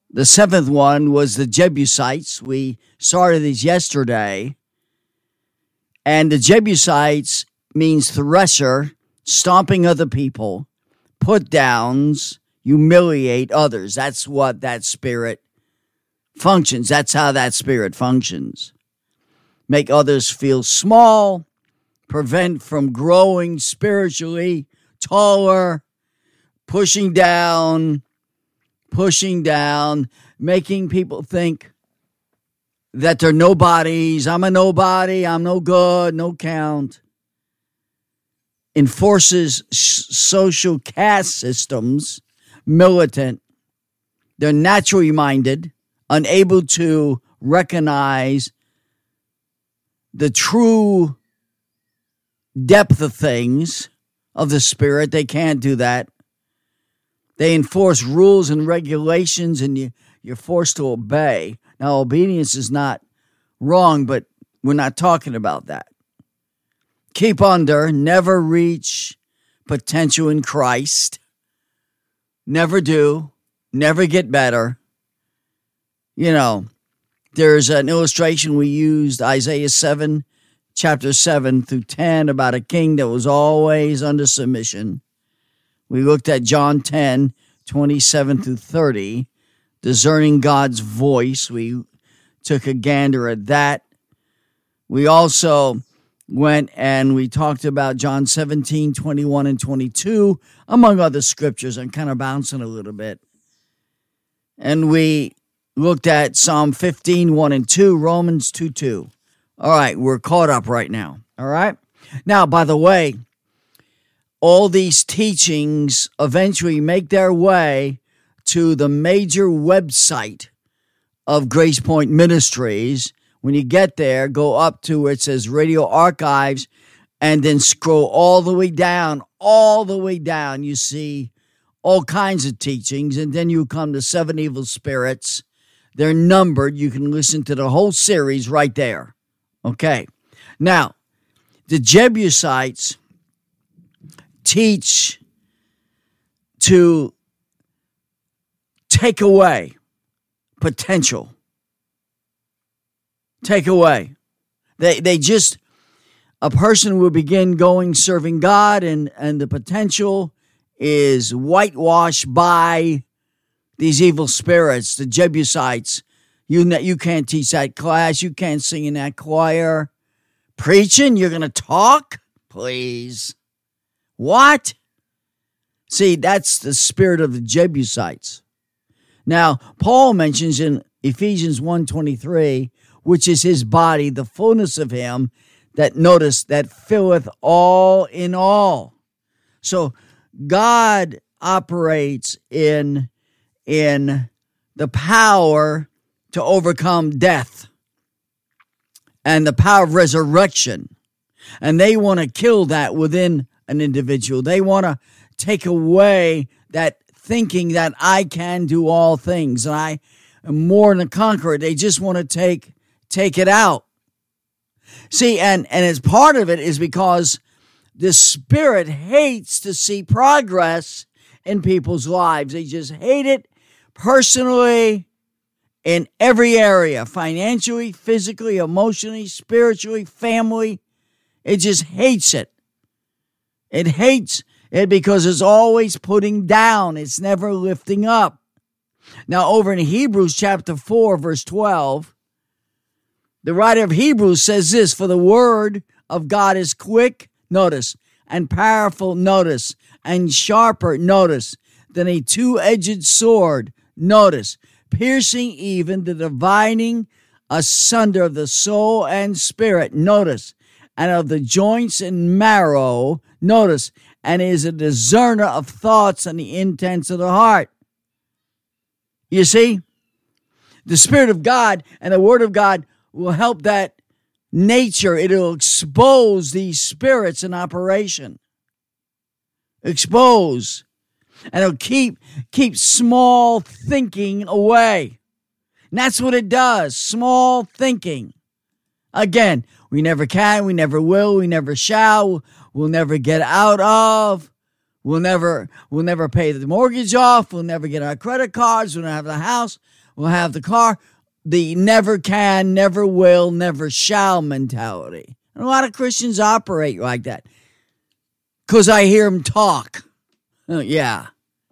The seventh one was the Jebusites. We started these yesterday. And the Jebusites means thresher, stomping other people, put downs, humiliate others. That's what that spirit functions. That's how that spirit functions. Make others feel small, prevent from growing spiritually, taller, pushing down, making people think that they're nobodies. I'm a nobody. I'm no good, no count. Enforces social caste systems, militant. They're naturally minded, unable to recognize the true depth of things of the spirit. They can't do that. They enforce rules and regulations, and you're forced to obey. Now, obedience is not wrong, but we're not talking about that. Keep under, never reach potential in Christ. Never do, never get better. You know, there's an illustration we used, Isaiah 7, chapter 7 through 10, about a king that was always under submission. We looked at John 10, 27 through 30, discerning God's voice. We took a gander at that. We also went and we talked about John 17, 21 and 22, among other scriptures. I'm kind of bouncing a little bit. And we looked at Psalm 15, 1 and 2, Romans 2, 2. All right, we're caught up right now. All right. Now, by the way, all these teachings eventually make their way to the major website of Grace Point Ministries. When you get there, go up to where it says Radio Archives and then scroll all the way down. You see all kinds of teachings, and then you come to Seven Evil Spirits. They're numbered. You can listen to the whole series right there. Okay. Now, the Jebusites teach to take away potential. Take away. They just, a person will begin going serving God, and the potential is whitewashed by these evil spirits, the Jebusites. You can't teach that class. You can't sing in that choir. Preaching, you're going to talk? Please. What? See, that's the spirit of the Jebusites. Now, Paul mentions in Ephesians 1:23, which is his body, the fullness of him, that notice, that filleth all in all. So God operates in the power to overcome death and the power of resurrection. And they want to kill that within an individual. They want to take away that thinking that I can do all things and I am more than a conqueror. They just want to take it out. See, and as part of it is because the spirit hates to see progress in people's lives. They just hate it personally, in every area, financially, physically, emotionally, spiritually, family. It just hates it. It hates it because it's always putting down. It's never lifting up. Now, over in Hebrews chapter 4, verse 12, the writer of Hebrews says this, for the word of God is quick, notice, and powerful, notice, and sharper, notice, than a two-edged sword, notice, piercing even the dividing asunder of the soul and spirit, notice, and of the joints and marrow, notice, and is a discerner of thoughts and the intents of the heart. You see, the Spirit of God and the Word of God will help that nature. It'll expose these spirits in operation. Expose. And it'll keep small thinking away. And that's what it does. Small thinking. Again, we never can, we never will, we never shall, we'll never get out of, We'll never pay the mortgage off. We'll never get our credit cards. We'll have the house. We'll have the car. The never can, never will, never shall mentality. And a lot of Christians operate like that because I hear them talk. Yeah.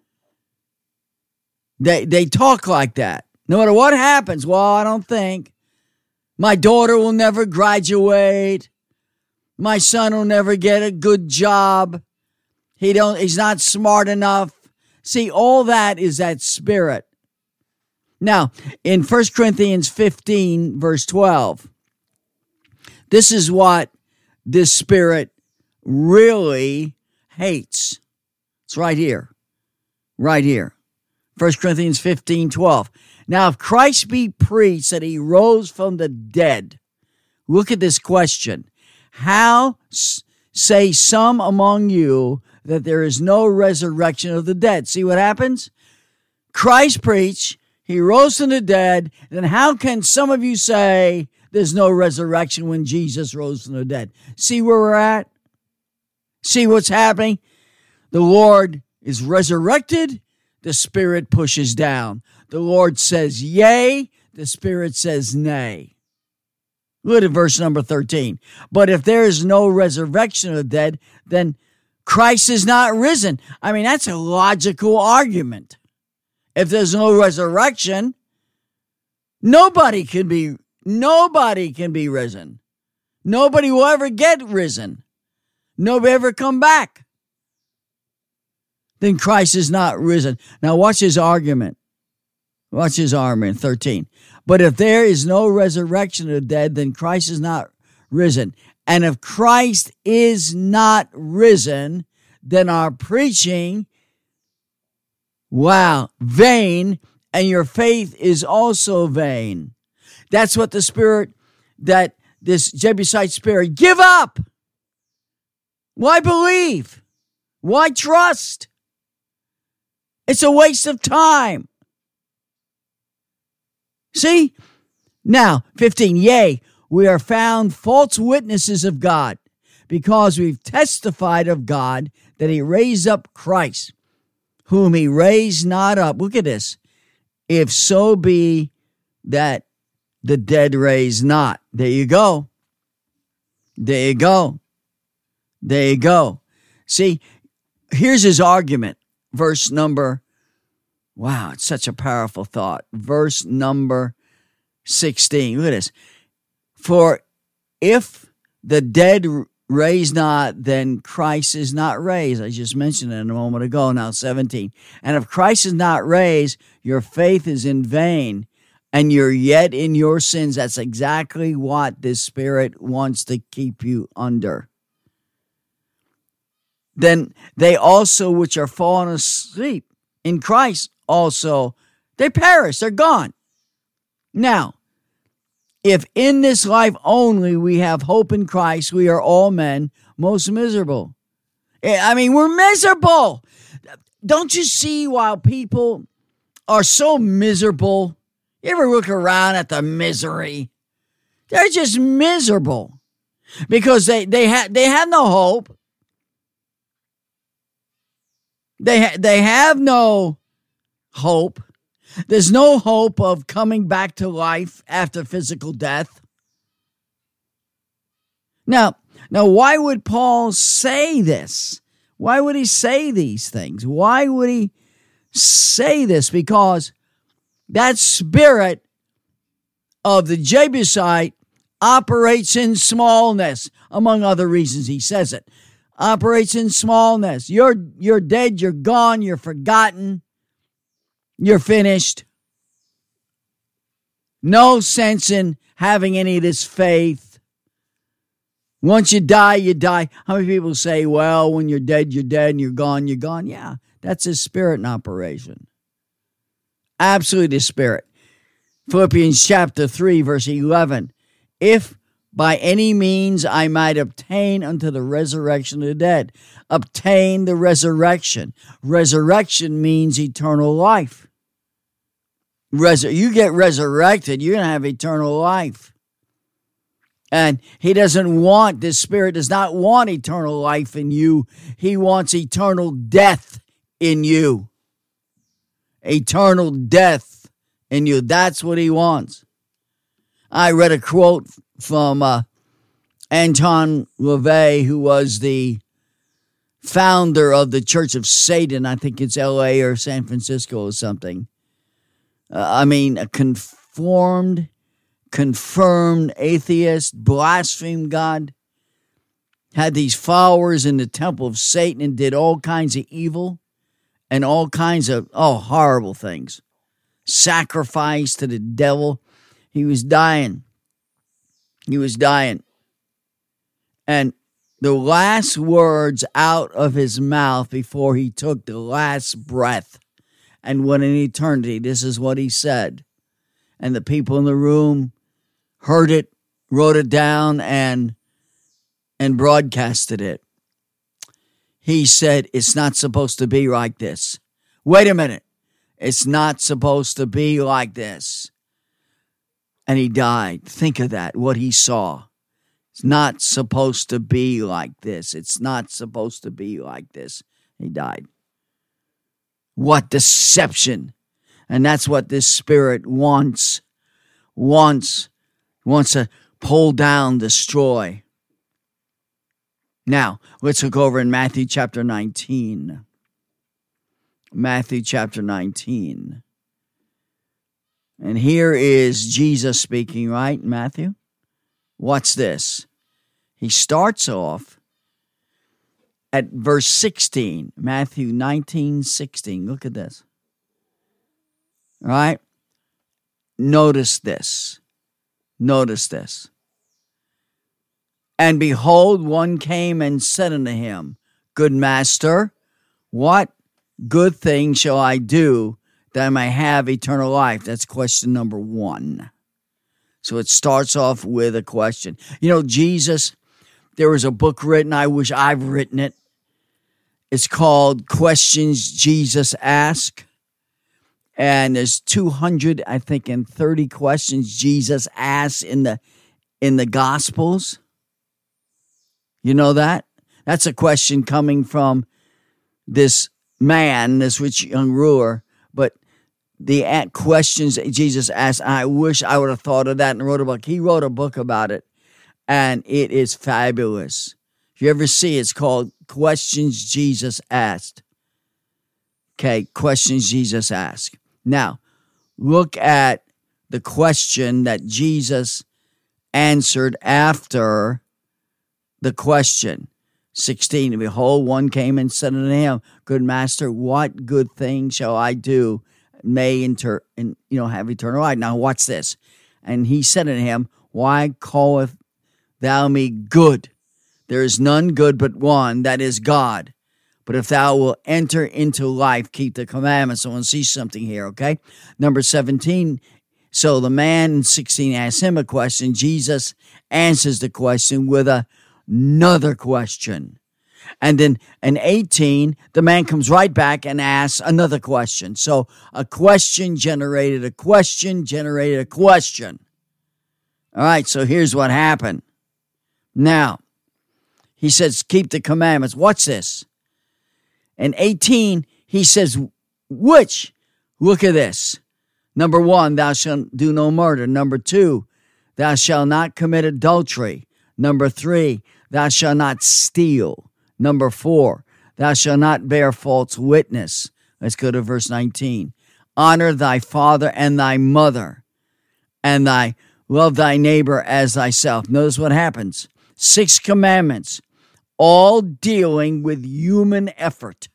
They talk like that. No matter what happens, well, I don't think. My daughter will never graduate. My son will never get a good job. He's not smart enough. See, all that is that spirit. Now, in 1 Corinthians 15, verse 12, this is what this spirit really hates. It's right here. Right here. 1 Corinthians 15, 12. Now, if Christ be preached that he rose from the dead, look at this question. How say some among you that there is no resurrection of the dead? See what happens? Christ preached, he rose from the dead, then how can some of you say there's no resurrection when Jesus rose from the dead? See where we're at? See what's happening? The Lord is resurrected, the Spirit pushes down. The Lord says yea, the Spirit says nay. Look at verse number 13. But if there is no resurrection of the dead, then Christ is not risen. I mean, that's a logical argument. If there's no resurrection, nobody can be risen. Nobody will ever get risen. Nobody ever come back. Then Christ is not risen. Now watch his argument. Watch his argument, 13. But if there is no resurrection of the dead, then Christ is not risen. And if Christ is not risen, then our preaching, vain, and your faith is also vain. That's what the spirit, that this Jebusite spirit, give up. Why believe? Why trust? It's a waste of time. See? Now, 15, yea, we are found false witnesses of God, because we've testified of God that he raised up Christ, whom he raised not up. Look at this. If so be that the dead raised not. There you go. There you go. There you go. See, here's his argument. Verse number, it's such a powerful thought. Verse number 16. Look at this. For if the dead raise not, then Christ is not raised. I just mentioned it a moment ago. Now 17. And if Christ is not raised, your faith is in vain, and you're yet in your sins. That's exactly what this spirit wants to keep you under. Then they also which are fallen asleep in Christ also, they perish, they're gone. Now, if in this life only we have hope in Christ, we are all men most miserable. I mean, we're miserable. Don't you see why people are so miserable? You ever look around at the misery? They're just miserable because they have no hope. They have no hope. There's no hope of coming back to life after physical death. Now, why would Paul say this? Why would he say these things? Why would he say this? Because that spirit of the Jebusite operates in smallness, among other reasons he says it. Operates in smallness. You're dead, you're gone, you're forgotten, you're finished. No sense in having any of this faith. Once you die, you die. How many people say, well, when you're dead, and you're gone, you're gone? Yeah, that's his spirit in operation. Absolutely the spirit. Philippians chapter 3, verse 11. If by any means I might obtain unto the resurrection of the dead. Obtain the resurrection. Resurrection means eternal life. You get resurrected, you're going to have eternal life. And he doesn't want, this spirit does not want eternal life in you. He wants eternal death in you. Eternal death in you. That's what he wants. I read a quote from Anton LaVey, who was the founder of the Church of Satan. I think it's LA or San Francisco or something. A confirmed atheist, blasphemed God, had these followers in the temple of Satan and did all kinds of evil and all kinds of, horrible things. Sacrifice to the devil. He was dying. And the last words out of his mouth before he took the last breath and went in eternity, this is what he said. And the people in the room heard it, wrote it down, and broadcasted it. He said, it's not supposed to be like this. Wait a minute. It's not supposed to be like this. And he died. Think of that, what he saw. It's not supposed to be like this. It's not supposed to be like this. He died. What deception. And that's what this spirit wants to pull down, destroy. Now, let's look over in Matthew chapter 19. Matthew chapter 19. And here is Jesus speaking, right, Matthew? What's this? He starts off at verse 16, Matthew 19:16. Look at this. All right? Notice this. And behold, one came and said unto him, Good master, what good thing shall I do that I may have eternal life? That's question number 1. So it starts off with a question. You know, Jesus, there was a book written, I wish I've written it. It's called Questions Jesus Asked. And there's 230 questions Jesus asked in the Gospels. You know that? That's a question coming from this man, this rich young ruler. But the questions that Jesus asked, I wish I would have thought of that and wrote a book. He wrote a book about it, and it is fabulous. If you ever see it, it's called Questions Jesus Asked. Okay, Questions Jesus Asked. Now, look at the question that Jesus answered after the question. 16, and behold, one came and said unto him, Good master, what good thing shall I do, may have eternal life? Now, watch this. And he said unto him, Why calleth thou me good? There is none good but one, that is God. But if thou wilt enter into life, keep the commandments. I want to see something here, okay? Number 17, so the man in 16 asks him a question. Jesus answers the question with another question. And then in 18, the man comes right back and asks another question. So a question generated a question, generated a question. All right, so here's what happened. Now, he says, keep the commandments. Watch this. In 18, he says, which? Look at this. Number 1, thou shalt do no murder. Number 2, thou shalt not commit adultery. Number 3, thou shalt not steal. Number 4, thou shalt not bear false witness. Let's go to verse 19. Honor thy father and thy mother, and love thy neighbor as thyself. Notice what happens. 6 commandments, all dealing with human effort.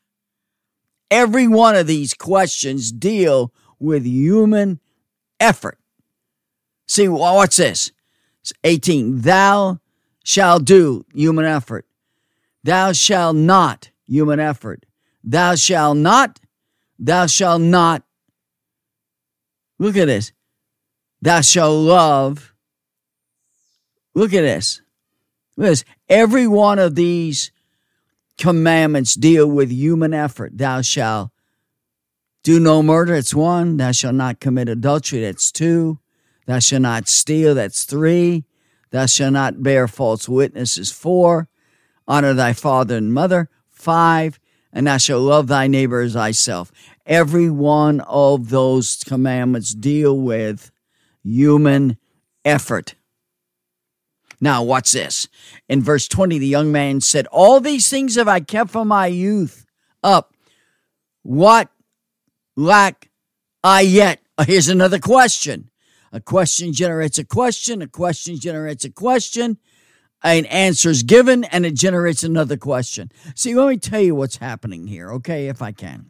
Every one of these questions deal with human effort. See, what's this? 18, thou shalt do, human effort. Thou shalt not, human effort. Thou shalt not. Look at this. Thou shalt love. Look at this. Look at this. Every one of these commandments deal with human effort. Thou shalt do no murder. It's 1. Thou shalt not commit adultery. That's 2. Thou shalt not steal. That's 3. Thou shalt not bear false witnesses. 4, honor thy father and mother. 5, and thou shalt love thy neighbor as thyself. Every one of those commandments deal with human effort. Now, watch this. In verse 20, the young man said, all these things have I kept from my youth up. What lack I yet? Here's another question. A question generates a question. A question generates a question. An answer is given, and it generates another question. See, let me tell you what's happening here, okay, if I can.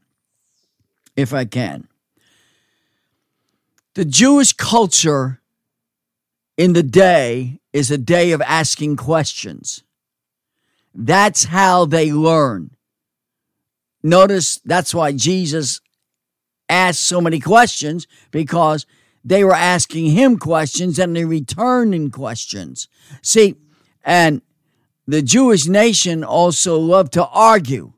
The Jewish culture in the day is a day of asking questions. That's how they learn. Notice that's why Jesus asked so many questions, because they were asking him questions and they returning questions. See, and the Jewish nation also loved to argue.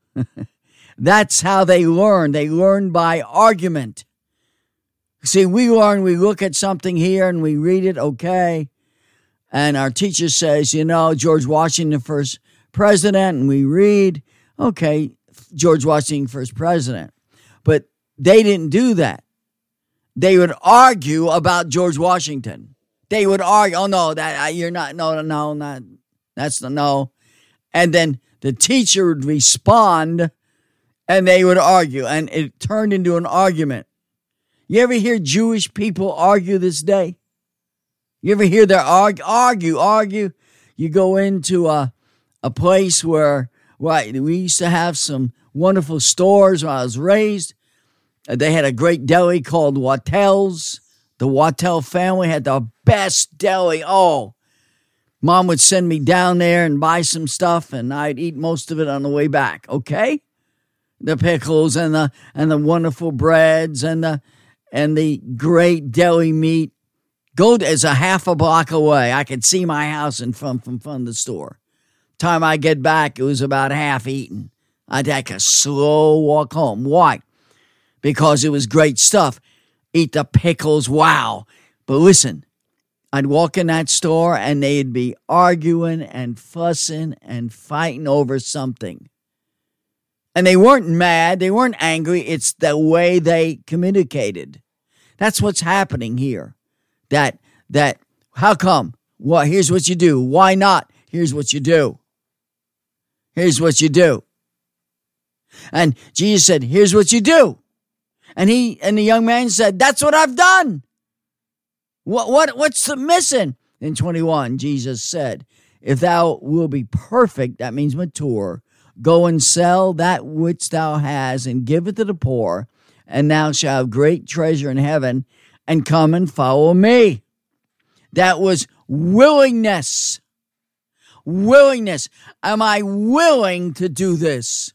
That's how they learn. They learn by argument. See, we learn, we look at something here and we read it, okay. And our teacher says, George Washington, first president, and we read, okay, George Washington, first president. But they didn't do that. They would argue about George Washington. They would argue, oh, no, you're not, no, that's the no. And then the teacher would respond, and they would argue, and it turned into an argument. You ever hear Jewish people argue this day? You ever hear them argue? You go into a place where, right, we used to have some wonderful stores when I was raised. They had a great deli called Wattel's. The Wattel family had the best deli. Oh, Mom would send me down there and buy some stuff, and I'd eat most of it on the way back. Okay, the pickles and the wonderful breads and the great deli meat. It's a half a block away. I could see my house from the store. Time I get back, it was about half eaten. I'd take a slow walk home. Why? Because it was great stuff. Eat the pickles, wow. But listen, I'd walk in that store and they'd be arguing and fussing and fighting over something. And they weren't mad, they weren't angry, it's the way they communicated. That's what's happening here. That how come? Well, here's what you do. Why not? Here's what you do. Here's what you do. And Jesus said, here's what you do. And the young man said, that's what I've done. What's the missing? In 21, Jesus said, if thou wilt be perfect, that means mature, go and sell that which thou hast and give it to the poor, and thou shalt have great treasure in heaven, and come and follow me. That was willingness. Willingness. Am I willing to do this?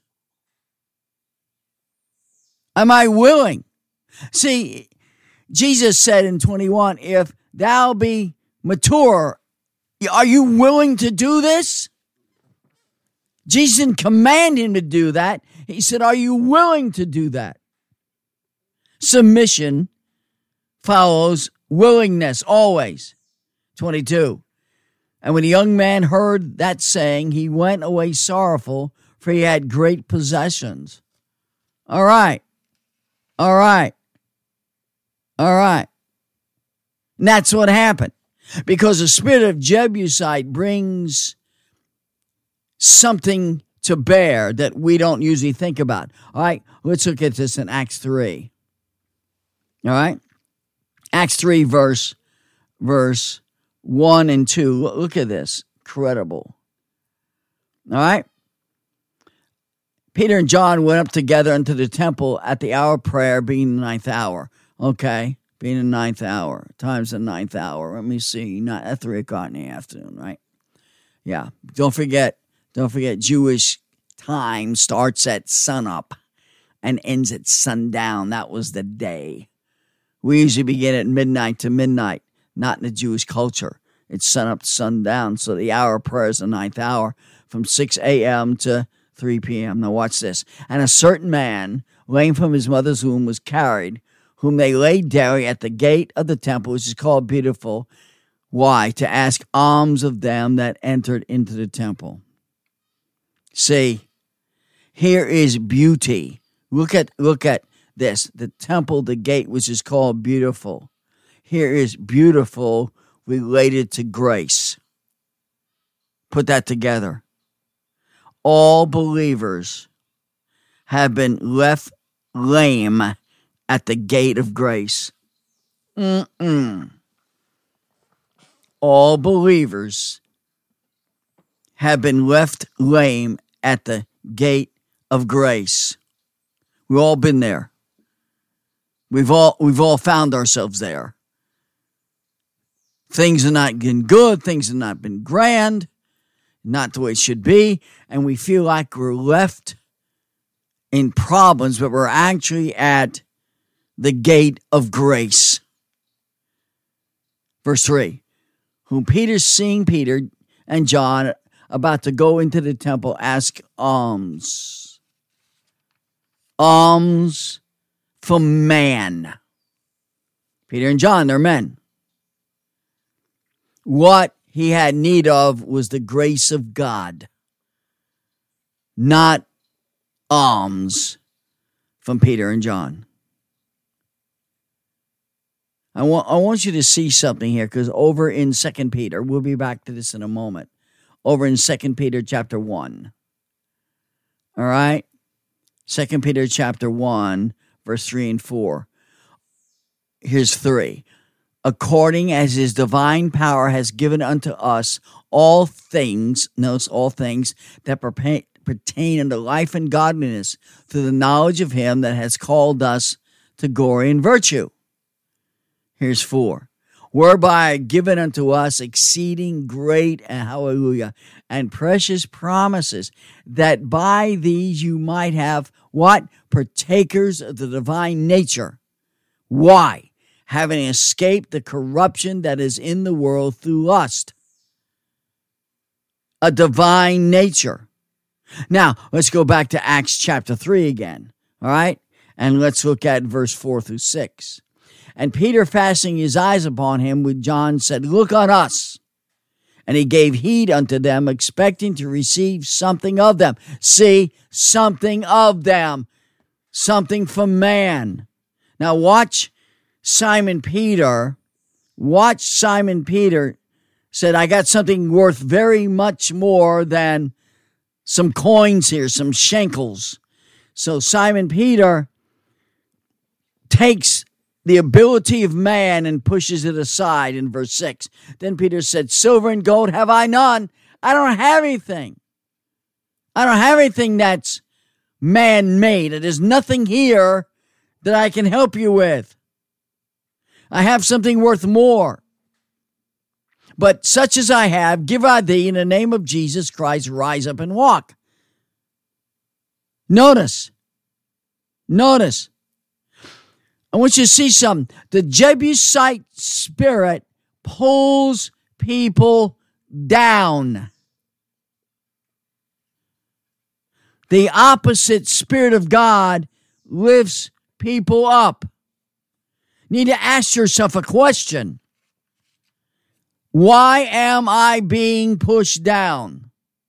Am I willing? See, Jesus said in 21, if thou be mature, are you willing to do this? Jesus didn't command him to do that. He said, are you willing to do that? Submission follows willingness always. 22. And when the young man heard that saying, he went away sorrowful, for he had great possessions. All right. And that's what happened. Because the spirit of Jebusite brings something to bear that we don't usually think about. All right, let's look at this in Acts 3. All right? Acts 3, verse 1 and 2. Look at this. Incredible. All right? Peter and John went up together into the temple at the hour of prayer, being the ninth hour. Okay, being the ninth hour. Time's the ninth hour. Let me see. Not at 3 o'clock in the afternoon, right? Yeah. Don't forget, Jewish time starts at sunup and ends at sundown. That was the day. We usually begin at midnight to midnight, not in the Jewish culture. It's sunup to sundown. So the hour of prayer is the ninth hour from 6 a.m. to 3 p.m. Now watch this. And a certain man, lame from his mother's womb, was carried, whom they laid daily at the gate of the temple, which is called Beautiful, Why? To ask alms of them that entered into the temple. See, here is beauty. Look at this. The temple, the gate, which is called beautiful. Here is beautiful related to grace. Put that together. All believers have been left lame at the gate of grace. All believers have been left lame at the gate of grace. We've all been there. We've all found ourselves there. Things have not been good. Things have not been grand. Not the way it should be. And we feel like we're left in problems, but we're actually at the gate of grace. Verse 3. Whom Peter, seeing Peter and John about to go into the temple, ask alms. Alms from man. Peter and John, they're men. What he had need of was the grace of God, not alms from Peter and John. I want you to see something here, because over in 2 Peter, we'll be back to this in a moment, over in 2 Peter chapter 1. All right? 2 Peter chapter 1, verse 3 and 4. Here's 3. According as his divine power has given unto us all things, notice all things, that pertain unto life and godliness, through the knowledge of him that has called us to glory and virtue. Here's 4. Whereby given unto us exceeding great, hallelujah, and precious promises, that by these you might have, what? Partakers of the divine nature. Why? Having escaped the corruption that is in the world through lust. A divine nature. Now, let's go back to Acts chapter 3 again, all right? And let's look at verse 4 through 6. And Peter, fastening his eyes upon him with John, said, Look on us. And he gave heed unto them, expecting to receive something of them. See, something of them. Something from man. Now watch Simon Peter. Watch Simon Peter said, I got something worth very much more than some coins here, some shekels. So Simon Peter takes the ability of man and pushes it aside in verse 6. Then Peter said, Silver and gold have I none. I don't have anything. I don't have anything that's man-made. There's nothing here that I can help you with. I have something worth more. But such as I have, give I thee in the name of Jesus Christ, rise up and walk. Notice. I want you to see something. The Jebusite spirit pulls people down. The opposite spirit of God lifts people up. You need to ask yourself a question. Why am I being pushed down?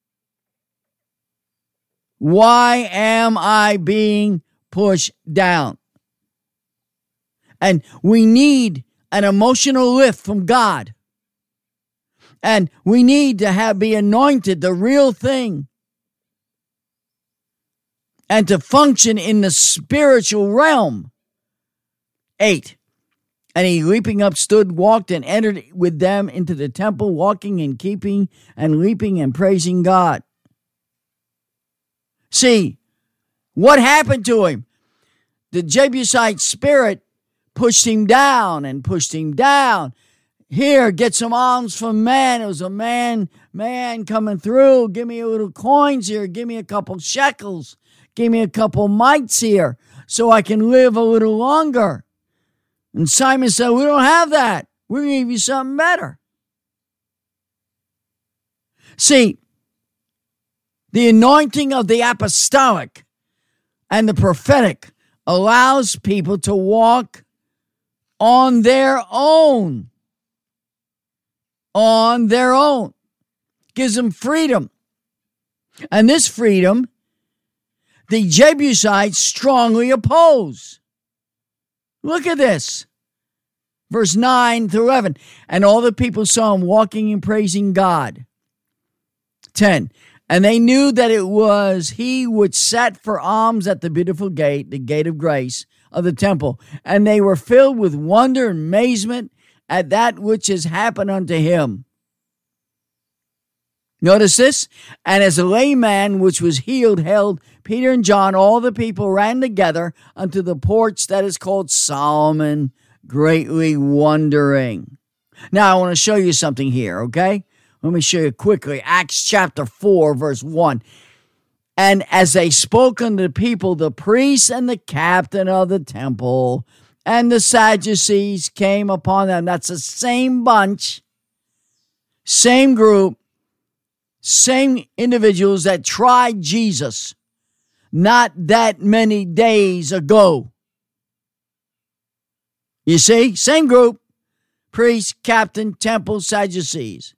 Why am I being pushed down? And we need an emotional lift from God. And we need to be anointed, the real thing. And to function in the spiritual realm. 8. And he leaping up stood, walked, and entered with them into the temple, walking and keeping and leaping and praising God. See, what happened to him? The Jebusite spirit pushed him down and pushed him down. Here, get some alms from man. It was a man coming through. Give me a little coins here. Give me a couple shekels. Give me a couple mites here so I can live a little longer. And Simon said, we don't have that. We're going to give you something better. See, the anointing of the apostolic and the prophetic allows people to walk on their own. on their own. Gives them freedom. And this freedom, the Jebusites strongly oppose. Look at this. Verse 9 through 11. And all the people saw him walking and praising God. 10. And they knew that it was he which sat for alms at the beautiful gate, the gate of grace of the temple. And they were filled with wonder and amazement at that which has happened unto him. Notice this. And as a layman which was healed held Peter and John, all the people ran together unto the porch that is called Solomon, greatly wondering. Now I want to show you something here, okay? Let me show you quickly. Acts chapter 4, verse 1. And as they spoke unto the people, the priests and the captain of the temple and the Sadducees came upon them. That's the same bunch, same group, same individuals that tried Jesus not that many days ago. You see? Same group. Priest, captain, temple, Sadducees.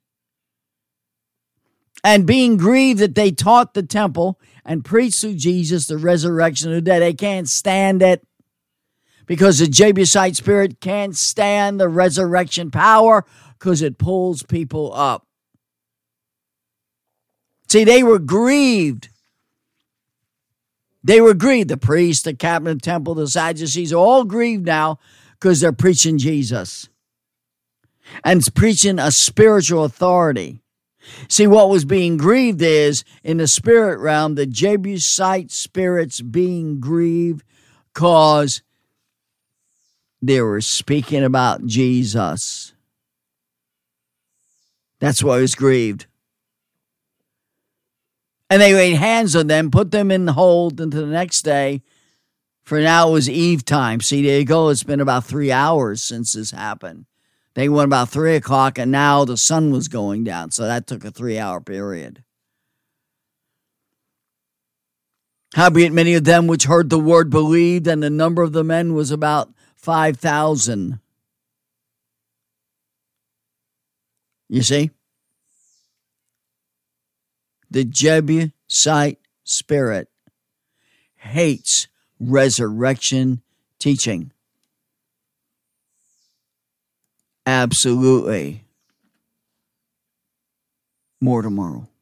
And being grieved that they taught the temple and preached through Jesus the resurrection of the dead. They can't stand it because the Jebusite spirit can't stand the resurrection power because it pulls people up. See, they were grieved. They were grieved. The priest, the captain of the temple, the Sadducees are all grieved now because they're preaching Jesus and preaching a spiritual authority. See, what was being grieved is, in the spirit realm, the Jebusite spirits being grieved because they were speaking about Jesus. That's why it was grieved. And they laid hands on them, put them in the hold until the next day. For now it was eve time. See, there you go. It's been about 3 hours since this happened. They went about 3 o'clock, and now the sun was going down. So that took a 3-hour period. Howbeit many of them which heard the word believed, and the number of the men was about 5,000. You see? The Jebusite spirit hates resurrection teaching. Absolutely. More tomorrow.